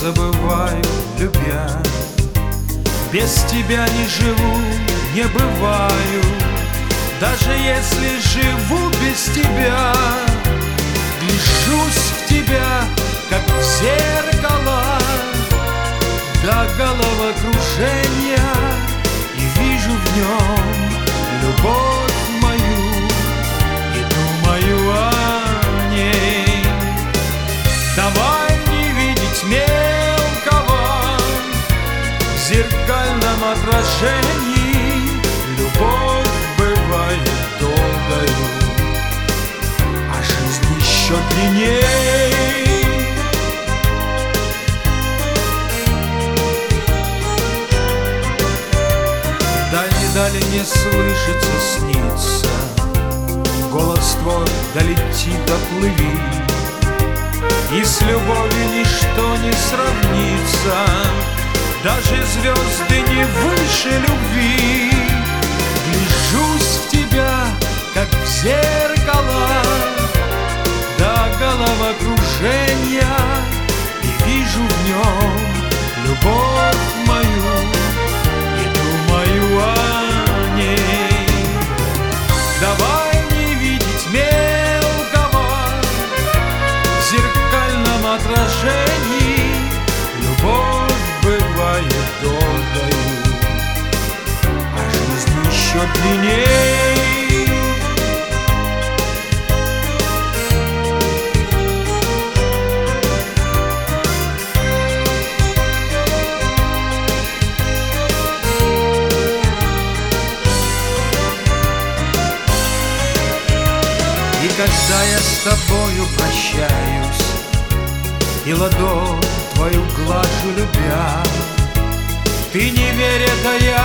забываю, любя. Без тебя не живу, не бываю. Даже если живу без тебя, гляжусь в тебя, как в зеркало, до головокружения, и вижу в нем любовь мою и думаю о ней. Давай не видеть мелкого в зеркальном отражении. Любовь бывает долгою, а жизнь еще длинней. Дали не слышится, снится, голос твой долети, доплыви, и с любовью ничто не сравнится, даже звезды не выше любви. Гляжусь в тебя, как в зеркало, до головокружения, и вижу в нем любовь мою и думаю о ней. Давай не видеть мелкого в зеркальном отражении. Любовь бывает долгою, а жизнь еще длинней. И когда я с тобою прощаюсь и ладонь твою глажу, любя, ты не верь, это я